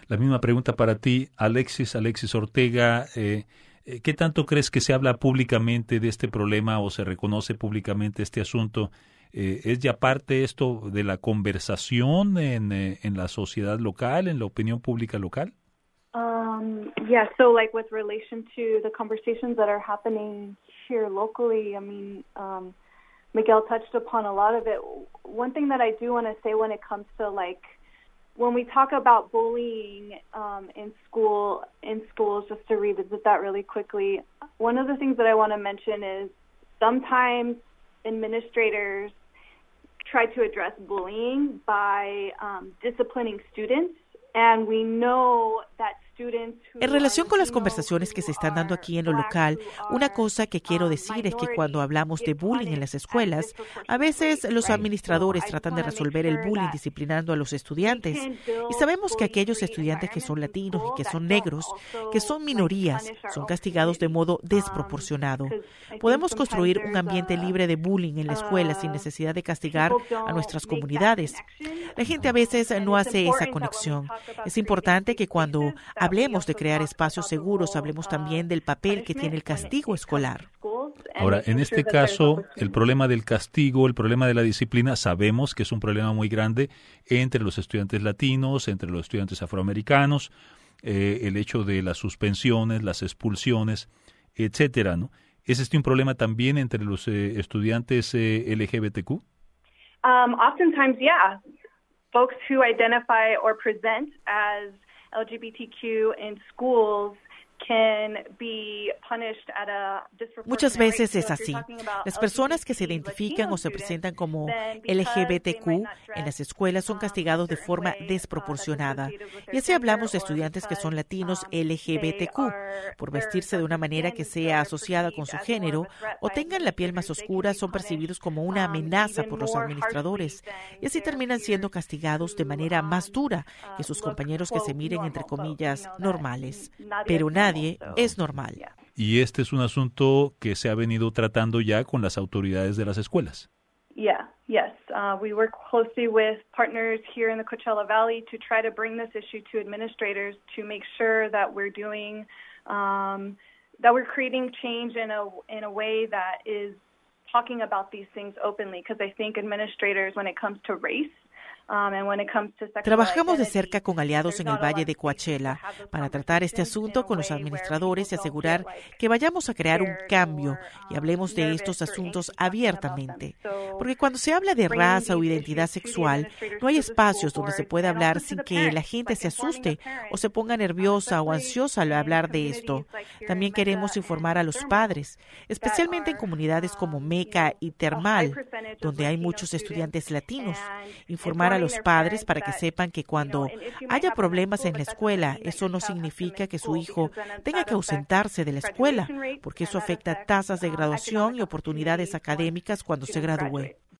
La misma pregunta para ti, Alexis Ortega. ¿Qué tanto crees que se habla públicamente de este problema o se reconoce públicamente este asunto? ¿Es ya parte esto de la conversación en la sociedad local, en la opinión pública local? Yeah, so like with relation to the conversations that are happening here locally, I mean, Miguel touched upon a lot of it. One thing that I do want to say when it comes to like when we talk about bullying in schools, just to revisit that really quickly, one of the things that I want to mention is sometimes administrators try to address bullying by disciplining students, and we know that en relación con las conversaciones que se están dando aquí en lo local, una cosa que quiero decir es que cuando hablamos de bullying en las escuelas, a veces los administradores tratan de resolver el bullying disciplinando a los estudiantes. Y sabemos que aquellos estudiantes que son latinos y que son negros, que son minorías, son castigados de modo desproporcionado. Podemos construir un ambiente libre de bullying en la escuela sin necesidad de castigar a nuestras comunidades. La gente a veces no hace esa conexión. Es importante que cuando hablemos de crear espacios seguros, hablemos también del papel que tiene el castigo escolar. Ahora, en este caso, el problema del castigo, el problema de la disciplina, sabemos que es un problema muy grande entre los estudiantes latinos, entre los estudiantes afroamericanos, el hecho de las suspensiones, las expulsiones, etcétera, ¿no? ¿Es un problema también entre los estudiantes LGBTQ? Oftentimes, yeah. Folks who identify or present as LGBTQ in schools can be punished at a disproportionate rate. Muchas veces es así. Las personas que se identifican o se presentan como LGBTQ en las escuelas son castigados de forma desproporcionada. Y así hablamos de estudiantes que son latinos LGBTQ. Por vestirse de una manera que sea asociada con su género o tengan la piel más oscura, son percibidos como una amenaza por los administradores. Y así terminan siendo castigados de manera más dura que sus compañeros que se miren, entre comillas, normales. Pero nadie es normal. Y este es un asunto que se ha venido tratando ya con las autoridades de las escuelas. Yes. We work closely with partners here in the Coachella Valley to try to bring this issue to administrators to make sure that we're doing, that we're creating change in a way that is talking about these things openly, because I think administrators, when it comes to race, Trabajamos de cerca con aliados en el Valle de Coachella para tratar este asunto con los administradores y asegurar que vayamos a crear un cambio y hablemos de estos asuntos abiertamente. Porque cuando se habla de raza o identidad sexual, no hay espacios donde se pueda hablar sin que la gente se asuste o se ponga nerviosa o ansiosa al hablar de esto. También queremos informar a los padres, especialmente en comunidades como Meca y Thermal, donde hay muchos estudiantes latinos. Informar a los padres para que sepan que cuando haya problemas en la escuela, eso no significa que su hijo tenga que ausentarse de la escuela, porque eso afecta tasas de graduación y oportunidades académicas cuando se gradúe.